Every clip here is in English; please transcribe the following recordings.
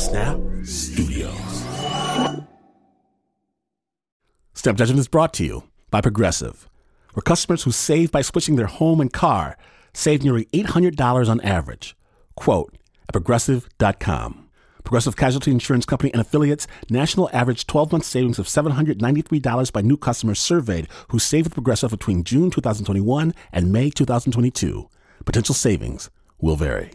Snap Studios. Snap Judgment is brought to you by Progressive, where customers who save by switching their home and car save nearly $800 on average. Quote at Progressive.com. Progressive Casualty Insurance Company and affiliates, national average 12-month savings of $793 by new customers surveyed who saved with Progressive between June 2021 and May 2022. Potential savings will vary.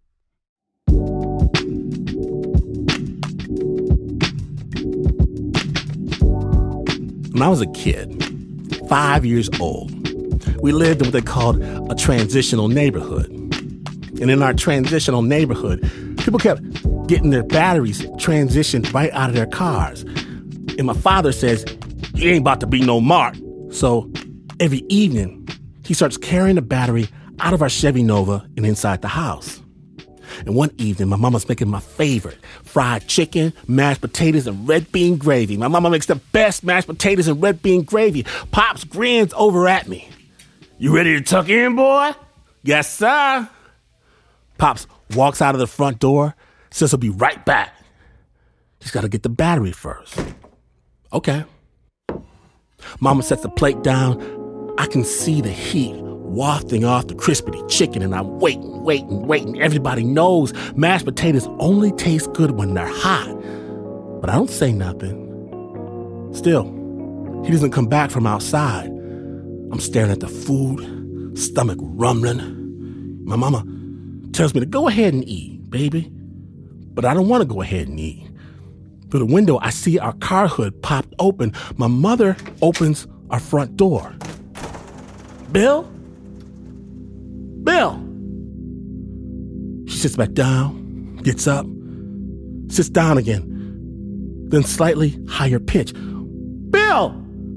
When I was a kid, 5 years old, we lived in what they called a transitional neighborhood. And in our transitional neighborhood, people kept getting their batteries transitioned right out of their cars. And my father says, "You ain't about to be no Mark." So every evening, he starts carrying the battery out of our Chevy Nova and inside the house. And one evening, my mama's making my favorite, fried chicken, mashed potatoes, and red bean gravy. My mama makes the best mashed potatoes and red bean gravy. Pops grins over at me. "You ready to tuck in, boy?" "Yes, sir." Pops walks out of the front door, says he'll be right back. He's got to get the battery first. Okay. Mama sets the plate down. I can see the heat wafting off the crispy chicken, and I'm waiting. Everybody knows mashed potatoes only taste good when they're hot. But I don't say nothing. Still, he doesn't come back from outside. I'm staring at the food, stomach rumbling. My mama tells me to go ahead and eat, baby. But I don't want to go ahead and eat. Through the window, I see our car hood popped open. My mother opens our front door. "Bill? Bill!" She sits back down, gets up, sits down again, then slightly higher pitch. "Bill!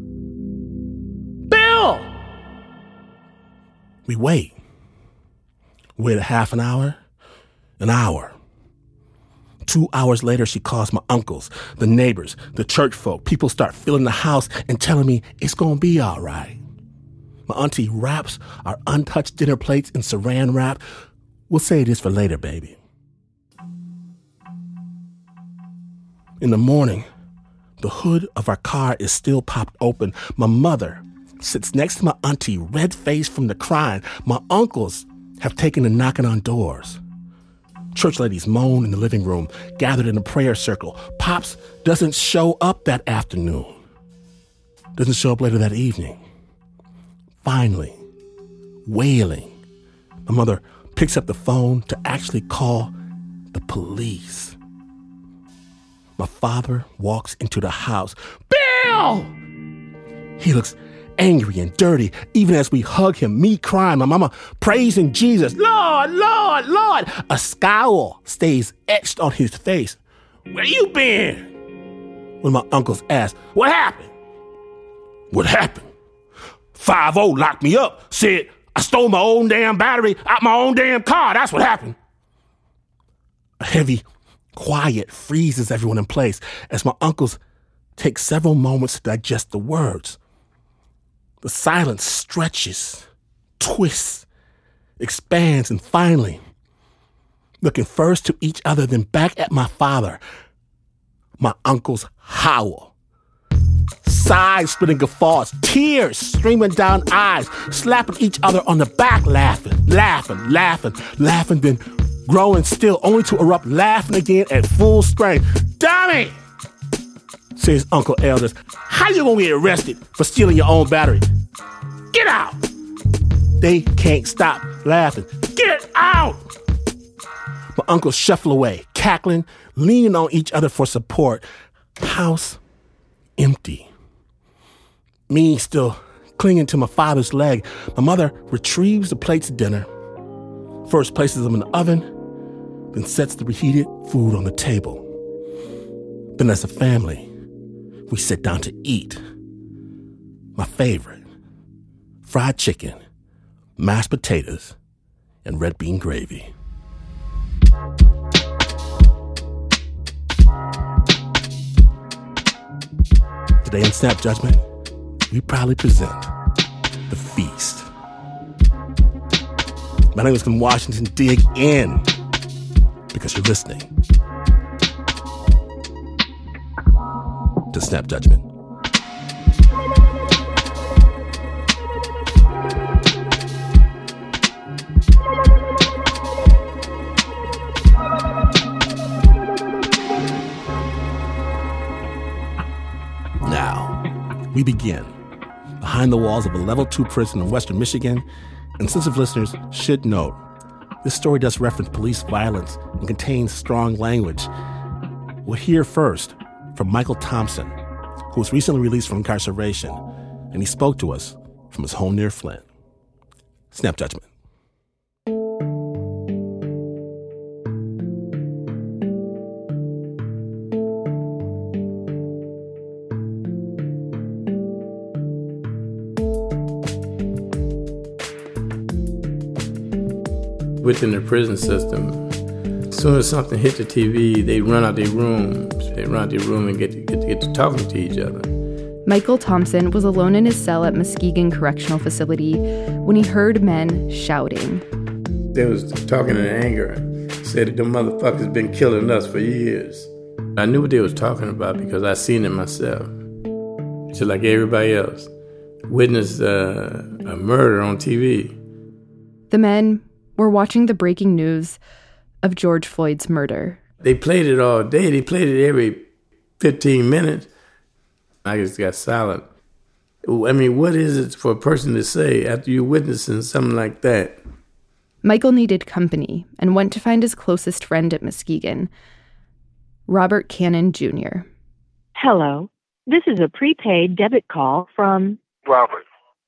Bill!" We wait. Wait a half an hour. 2 hours later, she calls my uncles, the neighbors, the church folk. People start filling the house and telling me it's going to be all right. My auntie wraps our untouched dinner plates in saran wrap. We'll save this for later, baby. In the morning, the hood of our car is still popped open. My mother sits next to my auntie, red-faced from the crying. My uncles have taken to knocking on doors. Church ladies moan in the living room, gathered in a prayer circle. Pops doesn't show up that afternoon. Doesn't show up later that evening. Finally, wailing, my mother picks up the phone to actually call the police. My father walks into the house. "Bill!" He looks angry and dirty, even as we hug him, me crying, my mama praising Jesus. "Lord, Lord, Lord!" A scowl stays etched on his face. "Where you been?" When my uncles ask, "What happened?" "What happened? 5-0 locked me up, said I stole my own damn battery out my own damn car. That's what happened." A heavy quiet freezes everyone in place as my uncles take several moments to digest the words. The silence stretches, twists, expands, and finally, looking first to each other, then back at my father, my uncles howl. Side-splitting guffaws, tears streaming down eyes, slapping each other on the back, laughing, then growing still, only to erupt laughing again at full strength. "Dummy!" says Uncle Elders. "How you gonna get arrested for stealing your own battery? Get out!" They can't stop laughing. "Get out!" My uncles shuffle away, cackling, leaning on each other for support. House empty. Me still clinging to my father's leg. My mother retrieves the plates of dinner, first places them in the oven, then sets the reheated food on the table. Then as a family, we sit down to eat. My favorite, fried chicken, mashed potatoes, and red bean gravy. Today on Snap Judgment, we proudly present The Feast. My name is Glenn Washington. Dig in, because you're listening to Snap Judgment. Now, we begin behind the walls of a level 2 prison in Western Michigan, and sensitive listeners should note, this story does reference police violence and contains strong language. We'll hear first from Michael Thompson, who was recently released from incarceration, and he spoke to us from his home near Flint. Snap Judgment. Within the prison system, as soon as something hit the TV, they run out their rooms. They run out their room and get to talking to each other. Michael Thompson was alone in his cell at Muskegon Correctional Facility when he heard men shouting. They was talking in anger, said them motherfuckers been killing us for years. I knew what they was talking about because I seen it myself. Just like everybody else. Witnessed a murder on TV. The men were watching the breaking news of George Floyd's murder. They played it all day. They played it every 15 minutes. I just got silent. I mean, what is it for a person to say after you're witnessing something like that? Michael needed company and went to find his closest friend at Muskegon, Robert Cannon Jr. Hello. This is a prepaid debit call from Robert.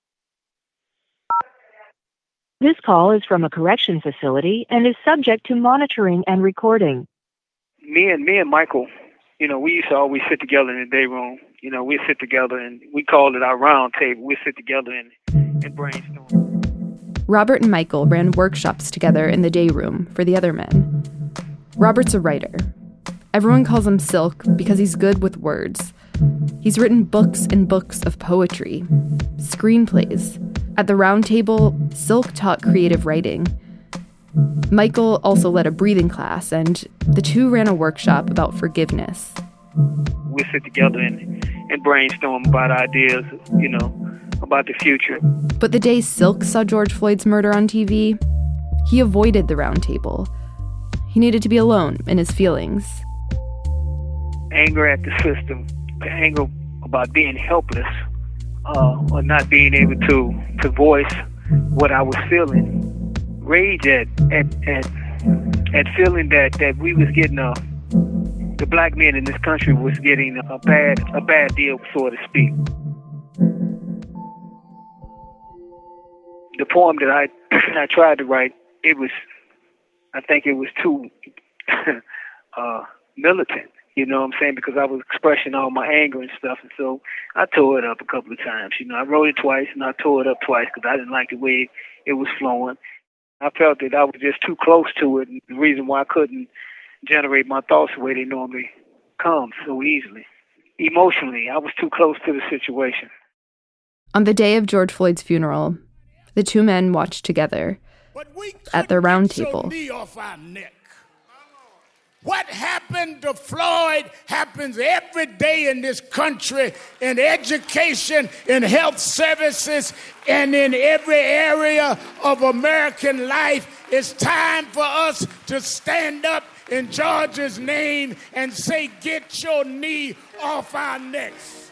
This call is from a correction facility and is subject to monitoring and recording. Me and Michael, we used to always sit together in the day room. We'd sit together and we called it our round table. We'd sit together and brainstorm. Robert and Michael ran workshops together in the day room for the other men. Robert's a writer. Everyone calls him Silk because he's good with words. He's written books and books of poetry, screenplays. At the round table, Silk taught creative writing. Michael also led a breathing class, and the two ran a workshop about forgiveness. We sit together and brainstorm about ideas, about the future. But the day Silk saw George Floyd's murder on TV, he avoided the round table. He needed to be alone in his feelings. Anger at the system, anger about being helpless, or not being able to voice what I was feeling. Rage at feeling that we was getting the black men in this country was getting a bad deal, so to speak. The poem that I tried to write, I think it was too militant. You know what I'm saying? Because I was expressing all my anger and stuff. And so I tore it up a couple of times. I wrote it twice and I tore it up twice because I didn't like the way it was flowing. I felt that I was just too close to it. And the reason why I couldn't generate my thoughts the way they normally come so easily. Emotionally, I was too close to the situation. On the day of George Floyd's funeral, the two men watched together at their round table. What happened to Floyd happens every day in this country, in education, in health services, and in every area of American life. It's time for us to stand up in George's name and say, get your knee off our necks.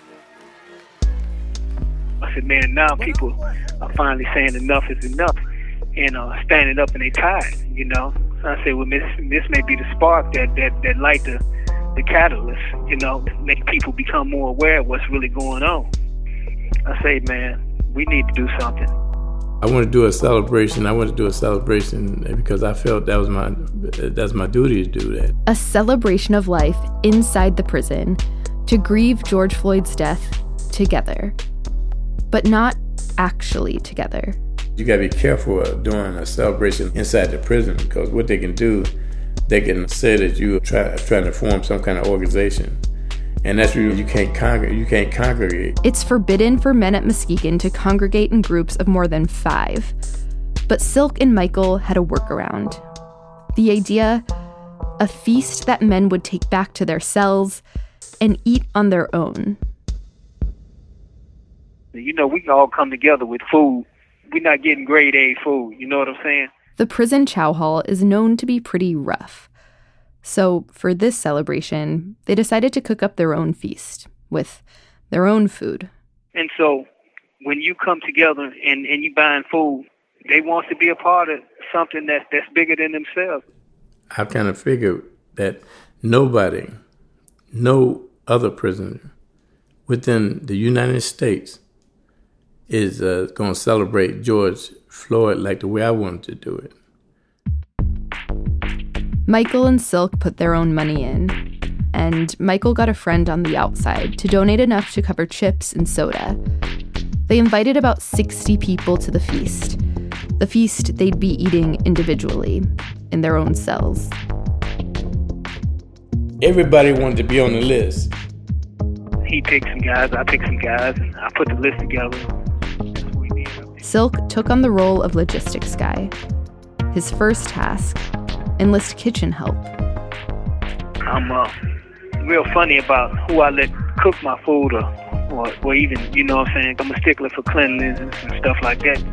I said, man, now people are finally saying enough is enough and standing up and they tired, So I said, well, this may be the spark that light the catalyst, make people become more aware of what's really going on. I say, man, we need to do something. I want to do a celebration. Because I felt that's my duty to do that. A celebration of life inside the prison to grieve George Floyd's death together, but not actually together. You got to be careful of doing a celebration inside the prison because what they can do, they can say that you're trying to form some kind of organization. And that's really, you can't congregate. It's forbidden for men at Muskegon to congregate in groups of more than 5. But Silk and Michael had a workaround. The idea, a feast that men would take back to their cells and eat on their own. You know, we can all come together with food. We're not getting grade A food, you know what I'm saying? The prison chow hall is known to be pretty rough. So for this celebration, they decided to cook up their own feast with their own food. And so when you come together and you buying food, they want to be a part of something that's bigger than themselves. I kind of figured that no other prisoner within the United States is going to celebrate George Floyd like the way I wanted to do it. Michael and Silk put their own money in, and Michael got a friend on the outside to donate enough to cover chips and soda. They invited about 60 people to the feast they'd be eating individually, in their own cells. Everybody wanted to be on the list. He picked some guys, I picked some guys, and I put the list together. Silk took on the role of logistics guy. His first task, enlist kitchen help. I'm real funny about who I let cook my food or even, you know what I'm saying, I'm a stickler for cleanliness and stuff like that.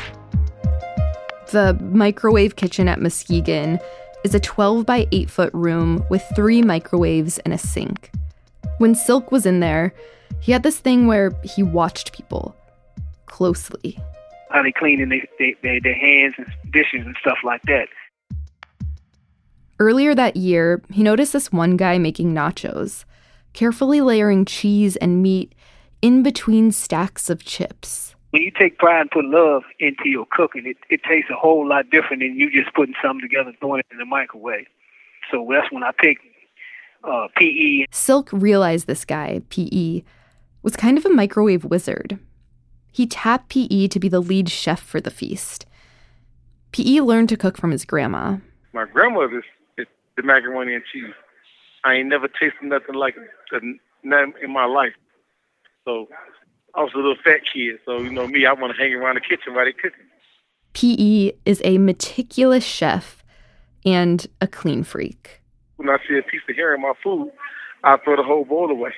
The microwave kitchen at Muskegon is a 12 by 8 foot room with 3 microwaves and a sink. When Silk was in there, he had this thing where he watched people closely. How they cleaning their hands and dishes and stuff like that. Earlier that year, he noticed this one guy making nachos, carefully layering cheese and meat in between stacks of chips. When you take pride and put love into your cooking, it tastes a whole lot different than you just putting something together and throwing it in the microwave. So that's when I picked P.E. Silk realized this guy, P.E., was kind of a microwave wizard. He tapped P.E. to be the lead chef for the feast. P.E. learned to cook from his grandma. My grandmother's the macaroni and cheese. I ain't never tasted nothing like it in my life. So I was a little fat kid. So, you know me, I want to hang around the kitchen while they cooking. P.E. is a meticulous chef and a clean freak. When I see a piece of hair in my food, I throw the whole bowl away.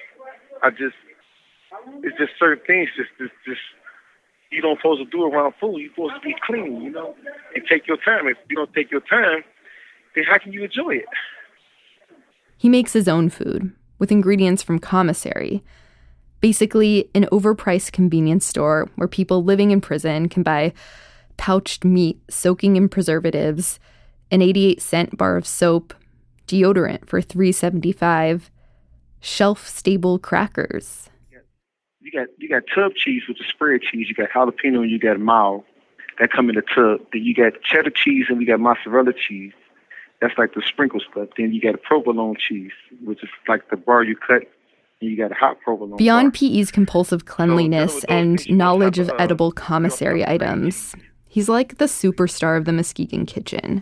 It's just certain things just you don't supposed to do around food. You're supposed to be clean, you know, and take your time. If you don't take your time, then how can you enjoy it? He makes his own food with ingredients from commissary, basically an overpriced convenience store where people living in prison can buy pouched meat soaking in preservatives, an 88-cent bar of soap, deodorant for $3.75, shelf-stable crackers. You got tub cheese with the spread cheese. You got jalapeno and you got mild. That come in the tub. Then you got cheddar cheese and we got mozzarella cheese. That's like the sprinkle stuff. Then you got a provolone cheese, which is like the bar you cut, and you got a hot provolone. Beyond bar. P.E.'s compulsive cleanliness and knowledge of edible commissary items, he's like the superstar of the Muskegon kitchen.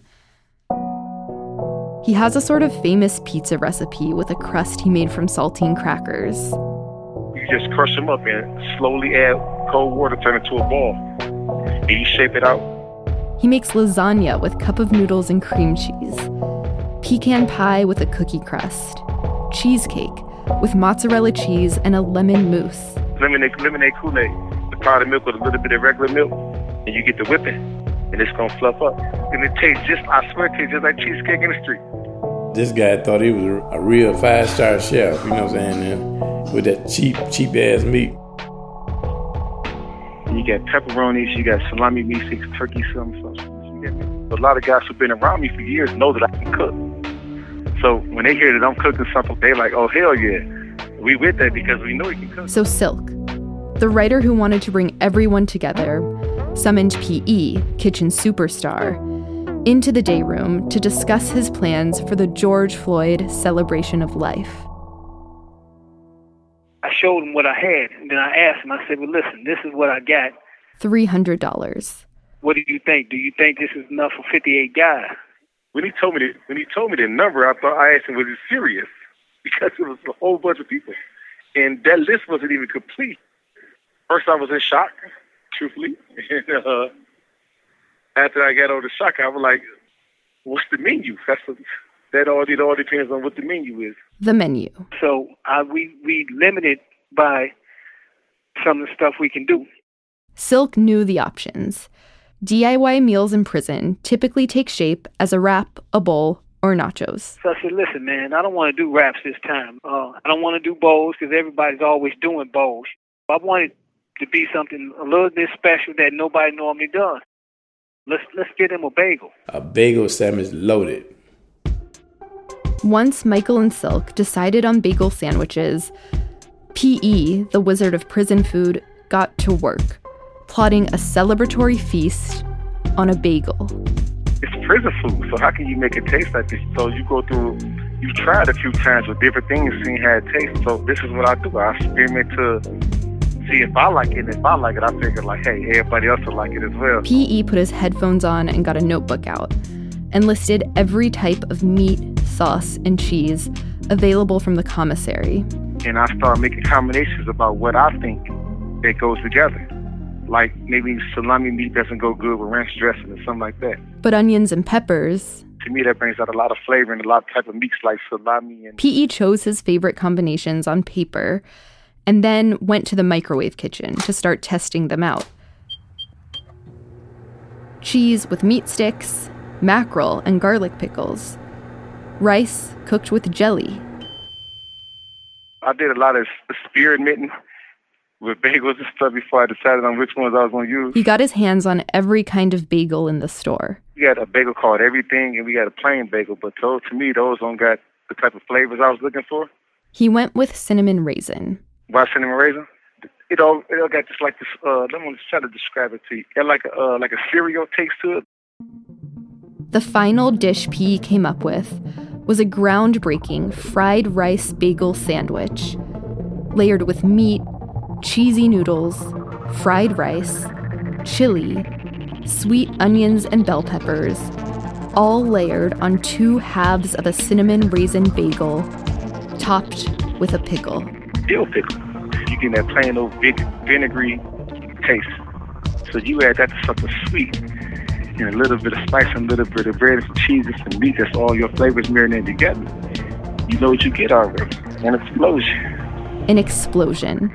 He has a sort of famous pizza recipe with a crust he made from saltine crackers. You just crush them up and slowly add cold water, turn it to a ball, and you shape it out. He makes lasagna with cup of noodles and cream cheese, pecan pie with a cookie crust, cheesecake with mozzarella cheese and a lemon mousse. Lemonade Kool-Aid, the powdered milk with a little bit of regular milk, and you get the whipping, and it's gonna fluff up. And it tastes I swear it tastes just like cheesecake in the street. This guy thought he was a real 5-star chef, you know what I'm saying, and with that cheap-ass meat. You got pepperonis, you got salami meat sticks, turkey, something. A lot of guys who've been around me for years know that I can cook. So when they hear that I'm cooking something, they like, oh, hell yeah. We with that because we know he can cook. So Silk, the writer who wanted to bring everyone together, summoned P.E., kitchen superstar, into the day room to discuss his plans for the George Floyd celebration of life. I showed him what I had, and then I asked him, I said, well, listen, this is what I got. $300. What do you think? Do you think this is enough for 58 guys? When he told me the number, I thought I asked him, was it serious? Because it was a whole bunch of people. And that list wasn't even complete. First, I was in shock, truthfully. And after I got over the shock, I was like, what's the menu? It all depends on what the menu is. The menu. So we limited by some of the stuff we can do. Silk knew the options. DIY meals in prison typically take shape as a wrap, a bowl, or nachos. So I said, listen, man, I don't want to do wraps this time. I don't want to do bowls because everybody's always doing bowls. I want it to be something a little bit special that nobody normally does. Let's get him a bagel. A bagel sandwich loaded. Once Michael and Silk decided on bagel sandwiches, P.E., the wizard of prison food, got to work, plotting a celebratory feast on a bagel. It's prison food, so how can you make it taste like this? So you go through, you've tried a few times with different things, seeing how it tastes. So this is what I do. I experiment to see if I like it. And if I like it, I figure like, hey, everybody else will like it as well. P.E. put his headphones on and got a notebook out and listed every type of meat, sauce, and cheese available from the commissary. And I start making combinations about what I think that goes together. Like maybe salami meat doesn't go good with ranch dressing or something like that. But onions and peppers... To me, that brings out a lot of flavor and a lot of type of meats like salami. And P.E. chose his favorite combinations on paper and then went to the microwave kitchen to start testing them out. Cheese with meat sticks, mackerel and garlic pickles, rice cooked with jelly. I did a lot of experimenting with bagels and stuff before I decided on which ones I was going to use. He got his hands on every kind of bagel in the store. We got a bagel called Everything, and we got a plain bagel, but to me, those don't got the type of flavors I was looking for. He went with cinnamon raisin. Why cinnamon raisin? It all got just like this, let me try to describe it to you. It like a cereal taste to it. The final dish P came up with was a groundbreaking fried rice bagel sandwich, layered with meat, cheesy noodles, fried rice, chili, sweet onions and bell peppers, all layered on 2 halves of a cinnamon raisin bagel, topped with a pickle. Dill pickle. You get that plain old vinegary taste. So you add that to something sweet, and a little bit of spice, and a little bit of bread, and cheese, and some meat. That's all your flavors marinated together. You know what you get already. An explosion. An explosion.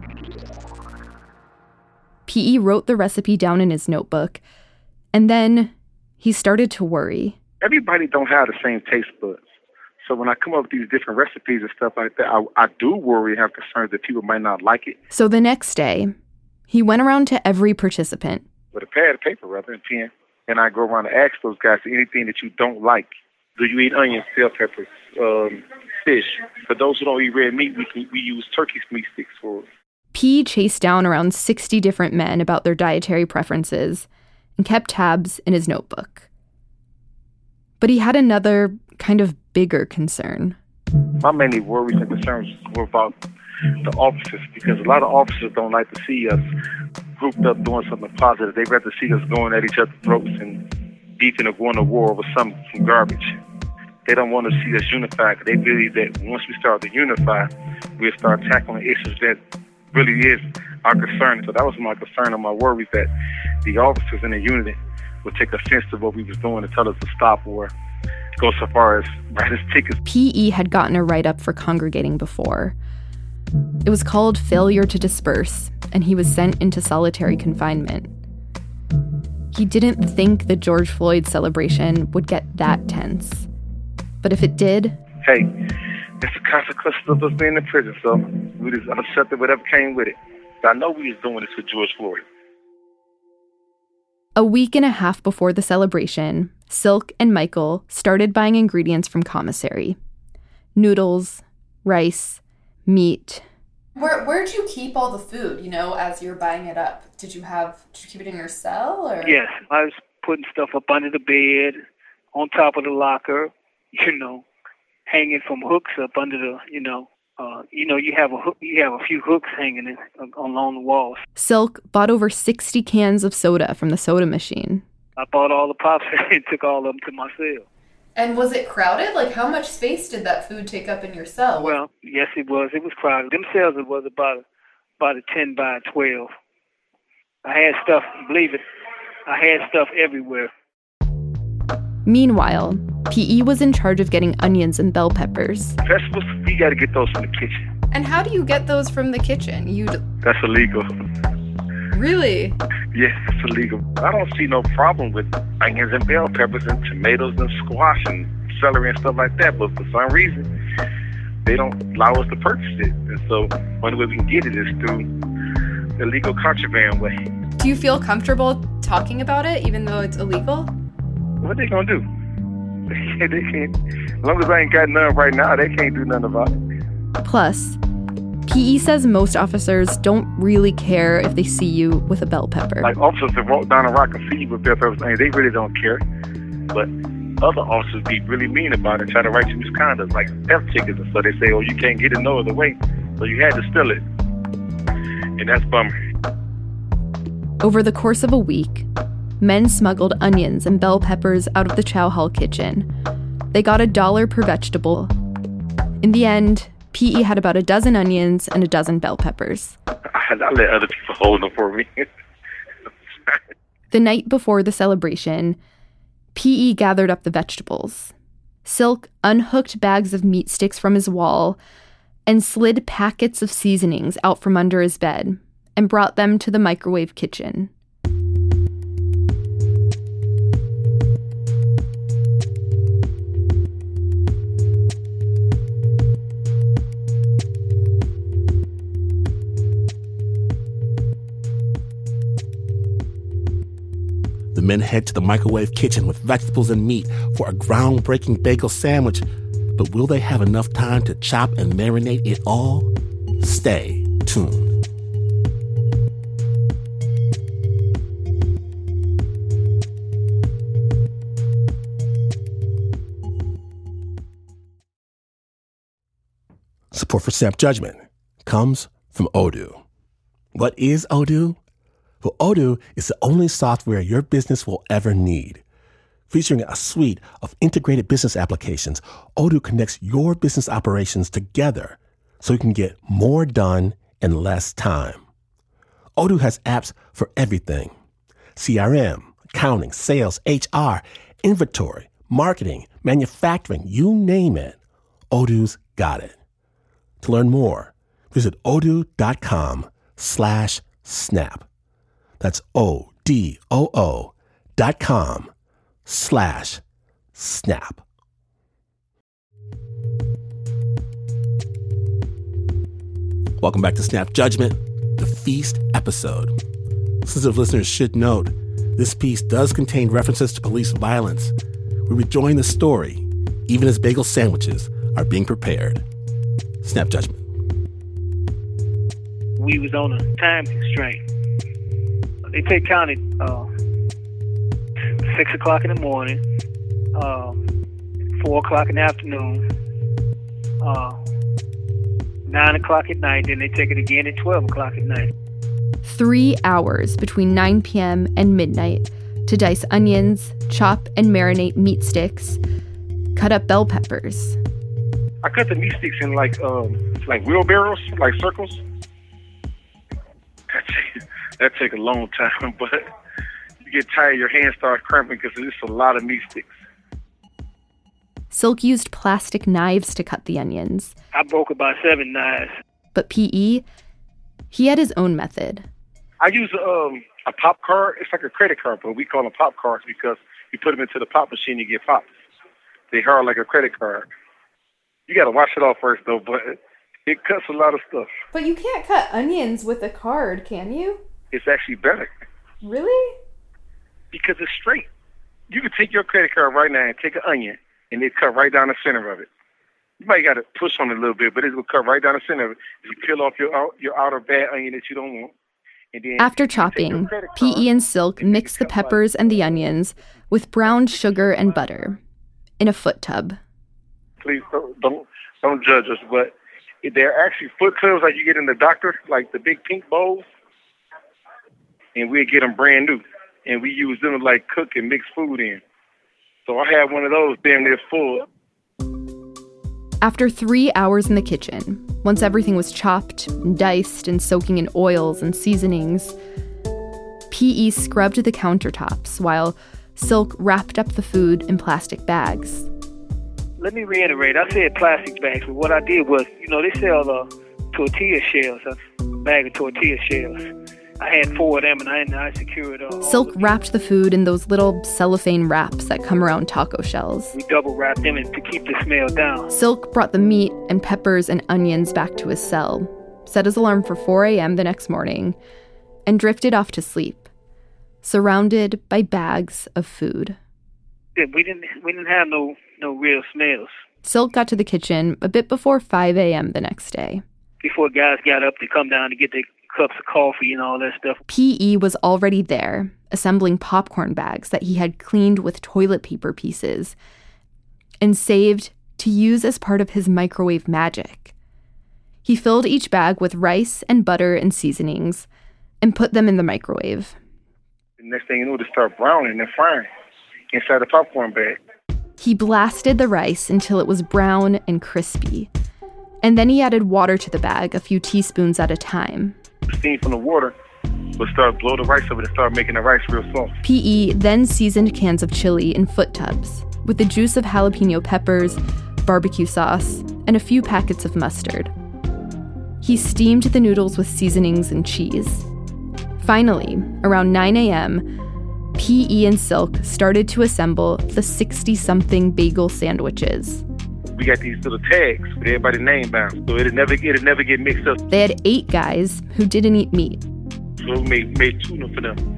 P.E. wrote the recipe down in his notebook, and then he started to worry. Everybody don't have the same taste buds. So when I come up with these different recipes and stuff like that, I do worry and have concerns that people might not like it. So the next day, he went around to every participant. With a pad of paper rather than pen, and I go around and ask those guys anything that you don't like. Do you eat onions, bell peppers, fish? For those who don't eat red meat, we use turkey meat sticks for it. P chased down around 60 different men about their dietary preferences and kept tabs in his notebook. But he had another kind of bigger concern. My main worries and concerns were about the officers, because a lot of officers don't like to see us grouped up doing something positive. They'd rather see us going at each other's throats and beefing or going to war over some garbage. They don't want to see us unified, because they believe that once we start to unify, we'll start tackling issues that really is our concern. So that was my concern and my worry, that the officers in the unit would take offense to what we was doing and tell us to stop or go so far as write us tickets. P.E. had gotten a write-up for congregating before. It was called failure to disperse, and he was sent into solitary confinement. He didn't think the George Floyd celebration would get that tense. But if it did... Hey, it's the consequences of us being in prison, so we just accepted whatever came with it. I know we was doing this for George Floyd. A week and a half before the celebration, Silk and Michael started buying ingredients from commissary. Noodles, rice, meat. Where'd you keep all the food, as you're buying it up? Did you keep it in your cell, or? Yes, I was putting stuff up under the bed, on top of the locker, hanging from hooks up under the, you have a few hooks hanging along the walls. Silk bought over 60 cans of soda from the soda machine. I bought all the pops and took all of them to my cell. And was it crowded? Like, how much space did that food take up in your cell? Well, yes, it was. It was crowded. Them cells, it was about a 10 by 12. I had stuff, believe it, I had stuff everywhere. Meanwhile, P.E. was in charge of getting onions and bell peppers. Vegetables, you got to get those from the kitchen. And how do you get those from the kitchen? That's illegal. Really? Yes, it's illegal. I don't see no problem with onions and bell peppers and tomatoes and squash and celery and stuff like that, but for some reason, they don't allow us to purchase it. And so the only way we can get it is through the legal contraband way. Do you feel comfortable talking about it, even though it's illegal? What they gonna do? They can't. As long as I ain't got none right now, they can't do nothing about it. Plus, P.E. says most officers don't really care if they see you with a bell pepper. Like officers that walk down a rock and see you with bell peppers, they really don't care. But other officers be really mean about it, try to write you misconduct, like theft tickets and stuff. They say, oh, you can't get it no other way, so you had to steal it. And that's bummer. Over the course of a week, men smuggled onions and bell peppers out of the chow hall kitchen. They got $1 per vegetable. In the end, P.E. had about a dozen onions and a dozen bell peppers. I let other people hold them for me. The night before the celebration, P.E. gathered up the vegetables. Silk unhooked bags of meat sticks from his wall and slid packets of seasonings out from under his bed and brought them to the microwave kitchen. The men head to the microwave kitchen with vegetables and meat for a groundbreaking bagel sandwich. But will they have enough time to chop and marinate it all? Stay tuned. Support for Snap Judgment comes from Odoo. What is Odoo? Well, Odoo is the only software your business will ever need. Featuring a suite of integrated business applications, Odoo connects your business operations together so you can get more done in less time. Odoo has apps for everything: CRM, accounting, sales, HR, inventory, marketing, manufacturing, you name it. Odoo's got it. To learn more, visit odoo.com/snap. That's odoo.com/snap. Welcome back to Snap Judgment, the Feast episode. Sensitive listeners should note, this piece does contain references to police violence. We rejoin the story, even as bagel sandwiches are being prepared. Snap Judgment. We was on a time constraint. They take county 6 o'clock in the morning, 4 o'clock in the afternoon, 9 o'clock at night, then they take it again at 12 o'clock at night. 3 hours between 9 p.m. and midnight to dice onions, chop and marinate meat sticks, cut up bell peppers. I cut the meat sticks in like wheelbarrows, like circles. That take a long time, but you get tired, your hands start cramping because it's a lot of meat sticks. Silk used plastic knives to cut the onions. I broke about 7 knives. But P.E., he had his own method. I use a pop card. It's like a credit card, but we call them pop cards because you put them into the pop machine, you get pops. They hard like a credit card. You got to wash it off first, though, but it cuts a lot of stuff. But you can't cut onions with a card, can you? It's actually better. Really? Because it's straight. You can take your credit card right now and take an onion, and it cut right down the center of it. You might got to push on it a little bit, but it's going to cut right down the center of it. You peel off your outer bad onion that you don't want. And then after chopping, P.E. and Silk mix the peppers and the onions with browned sugar and butter in a foot tub. Please don't judge us, but they're actually foot tubs like you get in the doctor, like the big pink bowls. And we get them brand new, and we use them to like cook and mix food in. So I have one of those damn near full. After 3 hours in the kitchen, once everything was chopped and diced and soaking in oils and seasonings, P.E. scrubbed the countertops while Silk wrapped up the food in plastic bags. Let me reiterate. I said plastic bags, but what I did was, they sell tortilla shells, a bag of tortilla shells. I had 4 of them, and I secured all. Silk wrapped the food in those little cellophane wraps that come around taco shells. We double wrapped them to keep the smell down. Silk brought the meat and peppers and onions back to his cell, set his alarm for 4 a.m. the next morning, and drifted off to sleep, surrounded by bags of food. We didn't have no real smells. Silk got to the kitchen a bit before 5 a.m. the next day. Before guys got up to come down to get their cups of coffee and all that stuff. P.E. was already there, assembling popcorn bags that he had cleaned with toilet paper pieces and saved to use as part of his microwave magic. He filled each bag with rice and butter and seasonings and put them in the microwave. The next thing you know, they start browning and frying inside the popcorn bag. He blasted the rice until it was brown and crispy. And then he added water to the bag, a few teaspoons at a time. The steam from the water would start blow the rice up and start making the rice real soft. P.E. then seasoned cans of chili in foot tubs with the juice of jalapeno peppers, barbecue sauce, and a few packets of mustard. He steamed the noodles with seasonings and cheese. Finally, around 9 a.m., P.E. and Silk started to assemble the 60-something bagel sandwiches. We got these little tags with everybody's name bound, so it'll never get mixed up. They had 8 guys who didn't eat meat. So we made tuna for them.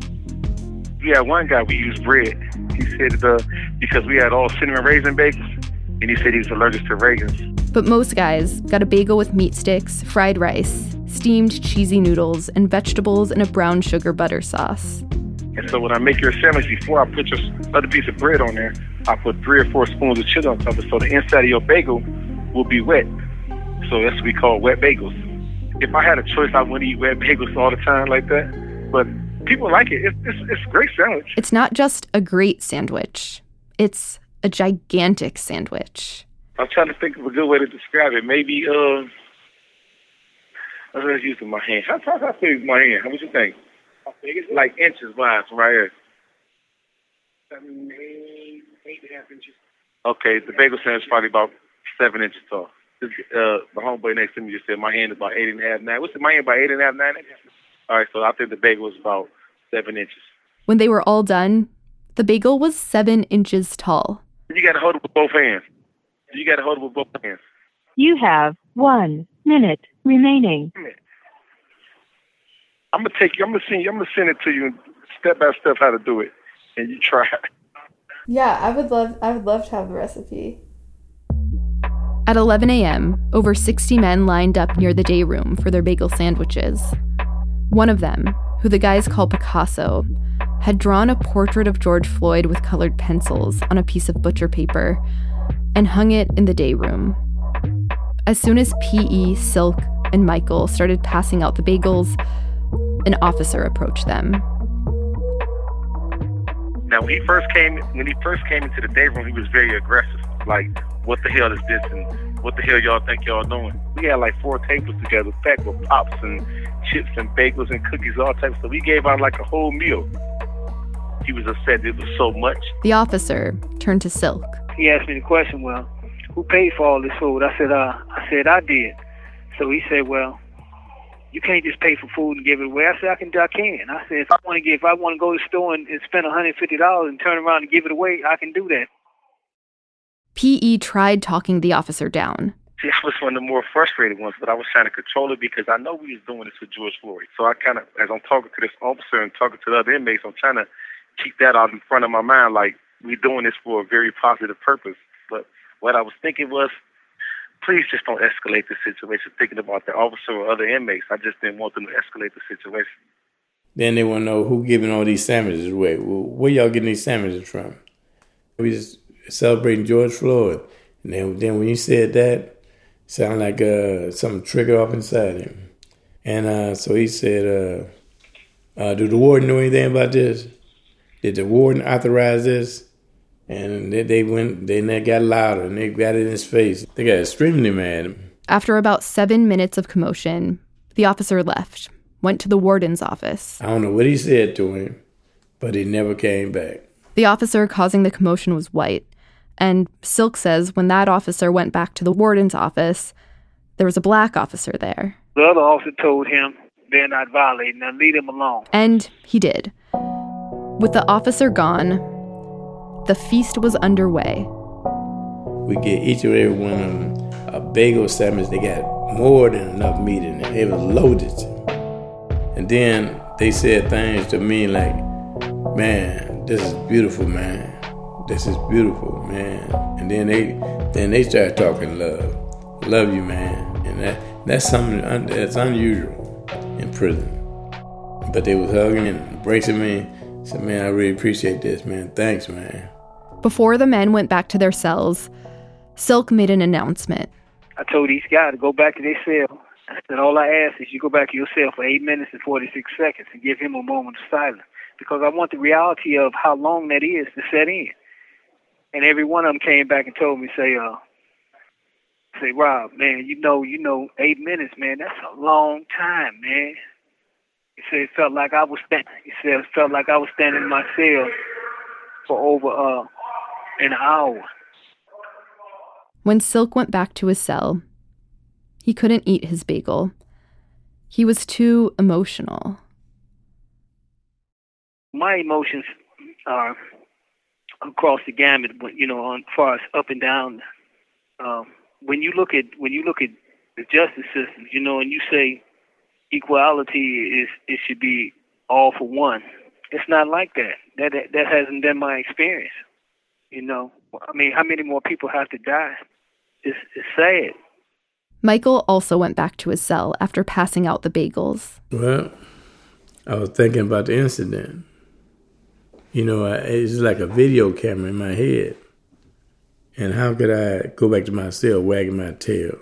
We had one guy, we used bread. He said because we had all cinnamon raisin bagels, and he said he was allergic to raisins. But most guys got a bagel with meat sticks, fried rice, steamed cheesy noodles, and vegetables in a brown sugar butter sauce. And so when I make your sandwich, before I put your other piece of bread on there, I put 3 or 4 spoons of chili on top of it, so the inside of your bagel will be wet. So that's what we call wet bagels. If I had a choice, I wouldn't eat wet bagels all the time like that. But people like it. It's a great sandwich. It's not just a great sandwich. It's a gigantic sandwich. I'm trying to think of a good way to describe it. Maybe, I'm just using my hand. How big is my hand? What you think? How big is it? Like inches wide from right here. 8.5 inches. Okay, the bagel sandwich is probably about 7 inches tall. The homeboy next to me just said my hand is about 8.5, 9. What's my hand, about 8.5, 9 inches? All right, so I think the bagel was about 7 inches. When they were all done, the bagel was 7 inches tall. You got to hold it with both hands. You have 1 minute remaining. I'm gonna send it to you step by step how to do it, and you try it. Yeah, I would love to have the recipe. At 11 a.m., over 60 men lined up near the day room for their bagel sandwiches. One of them, who the guys call Picasso, had drawn a portrait of George Floyd with colored pencils on a piece of butcher paper and hung it in the day room. As soon as P.E., Silk, and Michael started passing out the bagels, an officer approached them. Now, when he first came into the day room, he was very aggressive. Like, what the hell is this? And what the hell y'all think y'all doing? We had like 4 tables together, packed with pops and chips and bagels and cookies, all types. So we gave out like a whole meal. He was upset it was so much. The officer turned to Silk. He asked me the question, well, who paid for all this food? I said I did. So he said, well, you can't just pay for food and give it away. I said, I can. I said, if I want to go to the store and spend $150 and turn around and give it away, I can do that. P.E. tried talking the officer down. See, I was one of the more frustrated ones, but I was trying to control it because I know we was doing this with George Floyd. So I kind of, as I'm talking to this officer and talking to the other inmates, I'm trying to keep that out in front of my mind, like, we doing this for a very positive purpose. But what I was thinking was, please just don't escalate the situation, thinking about the officer or other inmates. I just didn't want them to escalate the situation. Then they want to know who giving all these sandwiches away. Well, where y'all getting these sandwiches from? We just celebrating George Floyd. And then when you said that, it sounded like something triggered off inside him. And so he said, do the warden know anything about this? Did the warden authorize this? And they got louder and they got it in his face. They got extremely mad. After about 7 minutes of commotion, the officer left, went to the warden's office. I don't know what he said to him, but he never came back. The officer causing the commotion was white, And Silk says when that officer went back to the warden's office, there was a black officer there. The other officer told him they're not violating, now leave them alone. And he did. With the officer gone, the feast was underway. We get each and every one of them a bagel sandwich. They got more than enough meat in it. It was loaded. And then they said things to me like, man, this is beautiful, man. This is beautiful, man. And then they started talking love. Love you, man. And that's something that's unusual in prison. But they was hugging and embracing me. Said, man, I really appreciate this, man. Thanks, man. Before the men went back to their cells, Silk made an announcement. I told these guys to go back to their cell. I said, all I ask is you go back to your cell for 8 minutes and 46 seconds and give him a moment of silence, because I want the reality of how long that is to set in. And every one of them came back and told me, say, Rob, man, you know, 8 minutes, man, that's a long time, man. He said it felt like I was standing in my cell for over an hour. When Silk went back to his cell, he couldn't eat his bagel. He was too emotional. My emotions are across the gamut, but on far as up and down. When you look at the justice system, and you say equality it should be all for one. It's not like that. That hasn't been my experience. I mean, how many more people have to die? It's sad. Michael also went back to his cell after passing out the bagels. Well, I was thinking about the incident. It's like a video camera in my head. And how could I go back to my cell wagging my tail?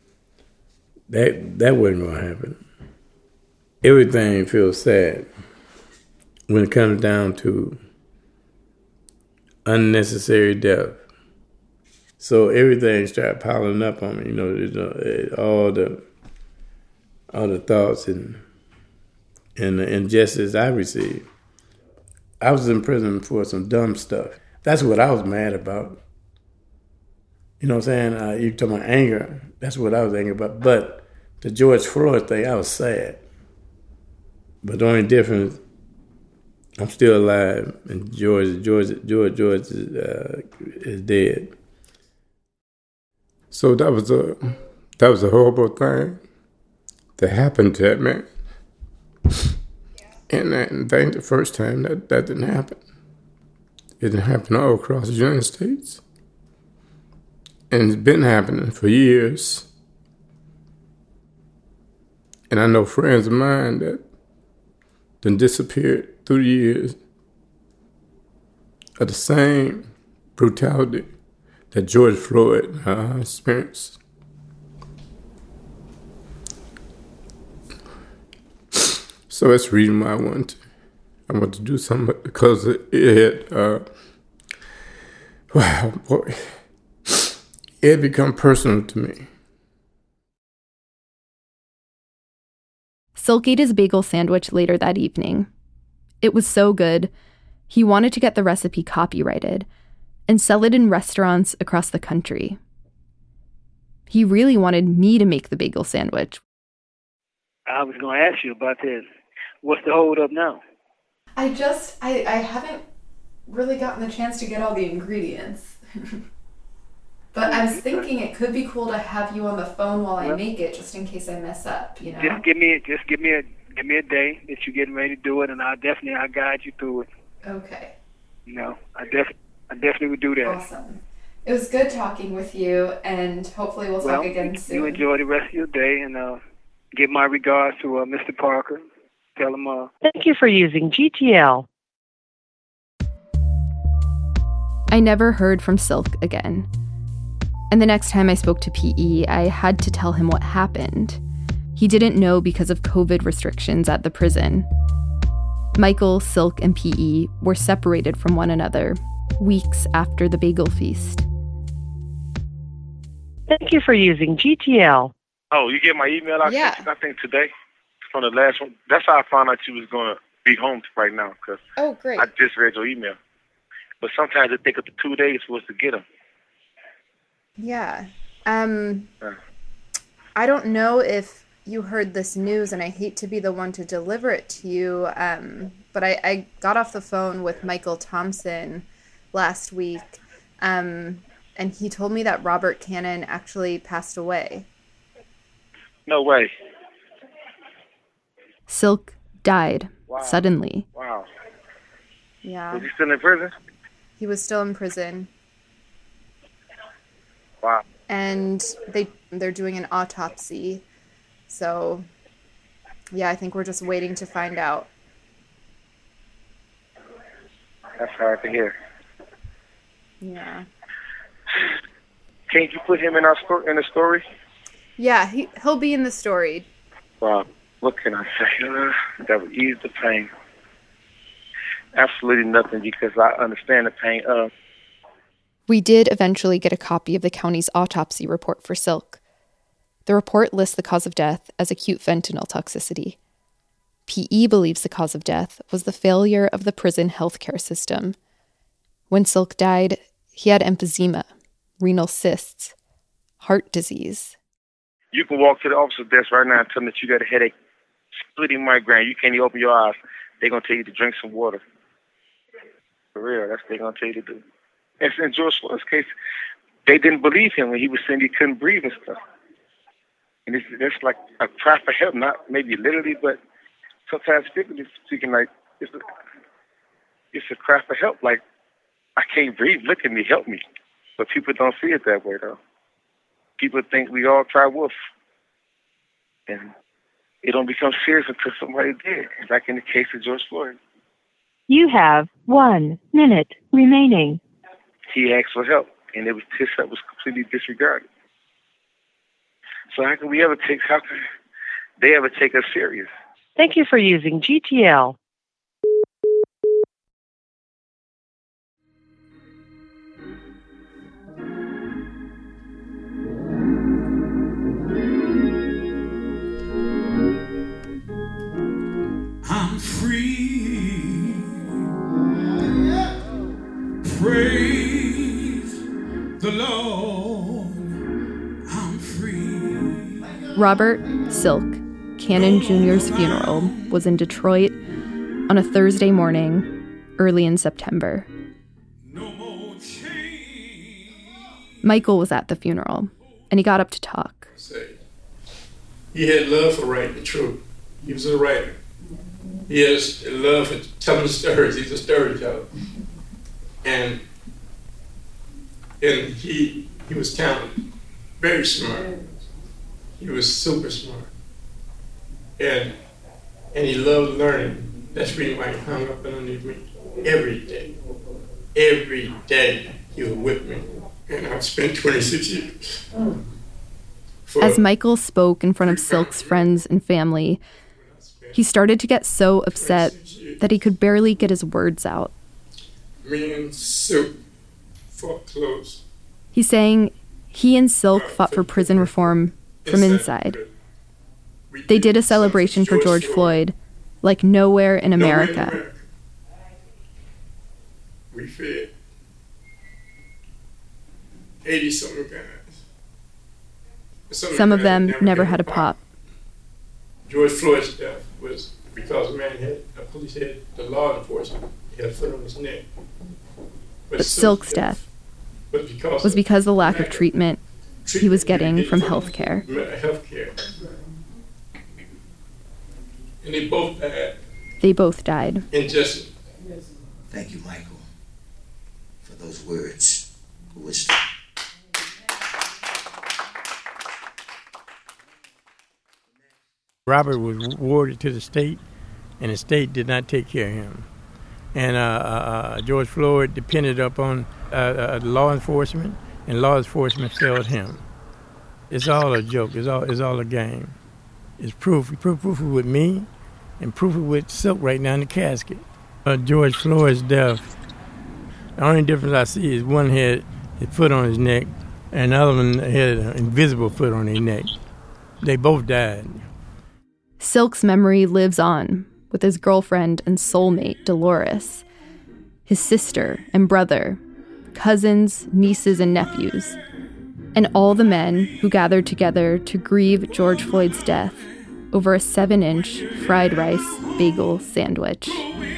That wasn't going to happen. Everything feels sad when it comes down to unnecessary death. So everything started piling up on me, all the thoughts and the injustice I received. I was in prison for some dumb stuff. That's what I was mad about. You know what I'm saying? You talking about anger. That's what I was angry about. But the George Floyd thing, I was sad. But the only difference, I'm still alive, and George is dead. So that was a horrible thing that happened to that man. And I think the first time that didn't happen. It didn't happen all across the United States. And it's been happening for years. And I know friends of mine that done disappeared through the years of the same brutality that George Floyd experienced. So that's the reason why I want to do something, because it had become personal to me. Silk ate his bagel sandwich later that evening. It was so good, he wanted to get the recipe copyrighted and sell it in restaurants across the country. He really wanted me to make the bagel sandwich. I was going to ask you about this. What's the hold up now? I haven't really gotten the chance to get all the ingredients. But I was thinking it could be cool to have you on the phone while I make it, just in case I mess up, Just give me a day that you're getting ready to do it, and I'll guide you through it. Okay. I definitely would do that. Awesome. It was good talking with you, and hopefully we'll talk again soon. You enjoy the rest of your day, and give my regards to Mr. Parker. Tell him. Thank you for using GTL. I never heard from Silk again. And the next time I spoke to PE, I had to tell him what happened. He didn't know because of COVID restrictions at the prison. Michael, Silk, and PE were separated from one another weeks after the bagel feast. Thank you for using GTL. Oh, you get my email? Yeah. I think today from the last one. That's how I found out you was going to be home right now, because Oh, great. I just read your email. But sometimes it take up to 2 days for us to get them. Yeah. I don't know if you heard this news, and I hate to be the one to deliver it to you, but I got off the phone with Michael Thompson last week, and he told me that Robert Cannon actually passed away. No way. Silk died suddenly. Wow. Yeah. Was he still in prison? He was still in prison. Wow. And they're doing an autopsy. So, yeah, I think we're just waiting to find out. That's hard to hear. Yeah. Can't you put him in the story? Yeah, he'll be in the story. Wow. What can I say? That would ease the pain. Absolutely nothing, because I understand the pain of. We did eventually get a copy of the county's autopsy report for Silk. The report lists the cause of death as acute fentanyl toxicity. PE believes the cause of death was the failure of the prison healthcare system. When Silk died, he had emphysema, renal cysts, heart disease. You can walk to the officer's desk right now and tell them that you got a headache, splitting migraine. You can't even open your eyes. They're going to tell you to drink some water. For real, that's what they're going to tell you to do. And in George Floyd's case, they didn't believe him when he was saying he couldn't breathe and stuff. And it's like a cry for help, not maybe literally, but sometimes people are speaking like, it's a cry for help. Like, I can't breathe, look at me, help me. But people don't see it that way, though. People think we all cry wolf. And it don't become serious until somebody did, like in the case of George Floyd. You have 1 minute remaining. He asked for help, and his help was completely disregarded. So how can they ever take us serious? Thank you for using GTL. I'm free. Praise the Lord. I'm free. Robert Silk Cannon Jr.'s funeral was in Detroit on a Thursday morning, early in September. Michael was at the funeral, and he got up to talk. He had love for writing the truth. He was a writer. He has a love for telling stories. He's a storyteller. And he was talented, very smart. He was super smart. And he loved learning. That's the reason why he hung up underneath me every day. Every day he was with me. And I've spent 26 years. As Michael spoke in front of Silk's friends and family, he started to get so upset that he could barely get his words out. Me and Silk fought close. He's saying he and Silk fought for prison reform from inside. They did a celebration for George Floyd like nowhere in America. We fed 80-something guys. Some of them never had a pop. George Floyd's death was because police had the law enforcement had a foot on his neck. But Silk's death was because of the lack of treatment he was getting from healthcare. And they both died. They both died. Injustice. Thank you, Michael, for those words of wisdom. Robert was warded to the state, and the state did not take care of him. And George Floyd depended upon law enforcement, and law enforcement failed him. It's all a joke. It's all a game. It's proof. Proof with me, and proof with Silk right now in the casket. George Floyd's death, the only difference I see is one had his foot on his neck, and the other one had an invisible foot on their neck. They both died. Silk's memory lives on with his girlfriend and soulmate, Dolores, his sister and brother, cousins, nieces, and nephews, and all the men who gathered together to grieve George Floyd's death over a 7-inch fried rice bagel sandwich.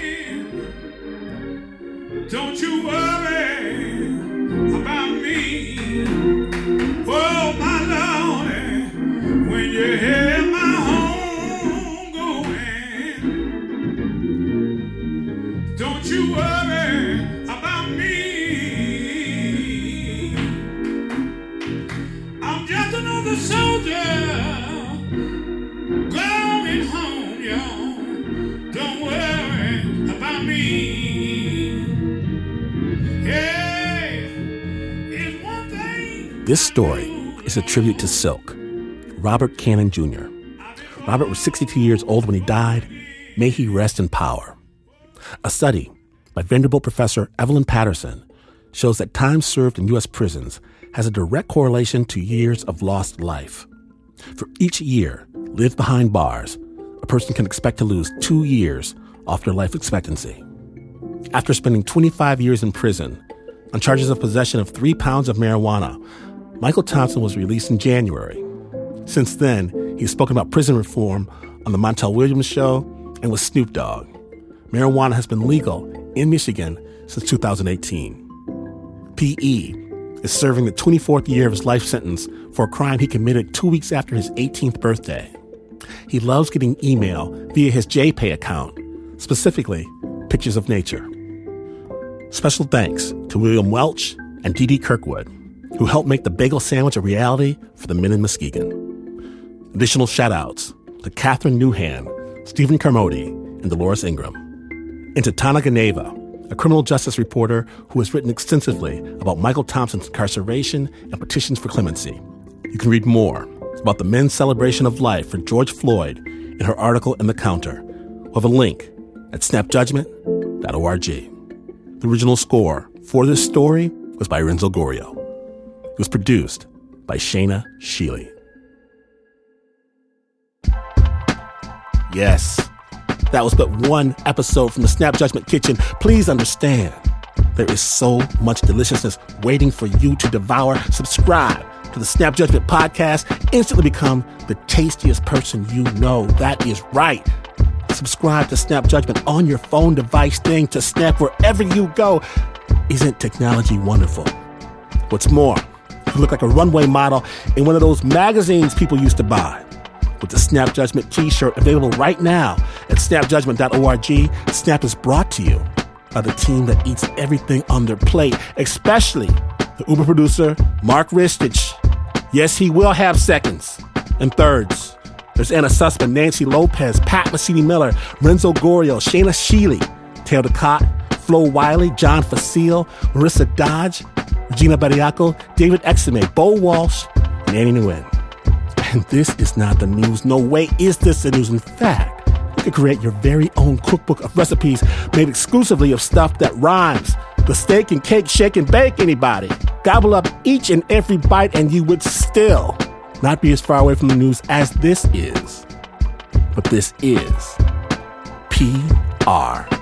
Don't you worry about me. Oh, my Lord, when you hear my home going, don't you worry about me. I'm just another soldier going home, y'all. Don't worry about me. This story is a tribute to Silk, Robert Cannon Jr. Robert was 62 years old when he died. May he rest in power. A study by Vanderbilt professor Evelyn Patterson shows that time served in U.S. prisons has a direct correlation to years of lost life. For each year lived behind bars, a person can expect to lose 2 years off their life expectancy. After spending 25 years in prison on charges of possession of 3 pounds of marijuana, Michael Thompson was released in January. Since then, he's spoken about prison reform on The Montel Williams Show and with Snoop Dogg. Marijuana has been legal in Michigan since 2018. P.E. is serving the 24th year of his life sentence for a crime he committed 2 weeks after his 18th birthday. He loves getting email via his JPay account, specifically pictures of nature. Special thanks to William Welch and Dee Kirkwood, who helped make the bagel sandwich a reality for the men in Muskegon. Additional shout-outs to Catherine Newhan, Stephen Carmody, and Dolores Ingram. And to Tana Ganeva, a criminal justice reporter who has written extensively about Michael Thompson's incarceration and petitions for clemency. You can read more about the men's celebration of life for George Floyd in her article in The Counter. We'll have a link at snapjudgment.org. The original score for this story was by Renzo Gorio. It was produced by Shayna Shealy. Yes, that was but one episode from the Snap Judgment Kitchen. Please understand, there is so much deliciousness waiting for you to devour. Subscribe to the Snap Judgment Podcast. Instantly become the tastiest person you know. That is right. Subscribe to Snap Judgment on your phone device thing to snap wherever you go. Isn't technology wonderful? What's more, you look like a runway model in one of those magazines people used to buy. With the Snap Judgment t-shirt available right now at snapjudgment.org, Snap is brought to you by the team that eats everything on their plate, especially the Uber producer, Mark Ristich. Yes, he will have seconds and thirds. There's Anna Sussman, Nancy Lopez, Pat Mesiti-Miller, Renzo Gorio, Shayna Shealy, Taylor DeCott, Flo Wiley, John Facile, Marissa Dodge, Regina Bariaco, David Exime, Bo Walsh, and Annie Nguyen. And this is not the news. No way is this the news. In fact, you can create your very own cookbook of recipes made exclusively of stuff that rhymes. The steak and cake, shake and bake, anybody. Gobble up each and every bite and you would still not be as far away from the news as this is. But this is PR